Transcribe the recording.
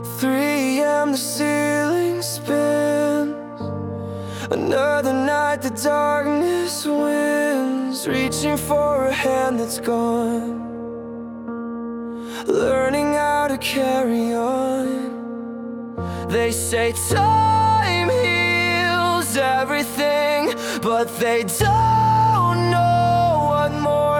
3 a.m. the ceiling spins. Another night the darkness wins, reaching for a hand that's gone, learning how to carry on. They say time heals everything, but they don't know what more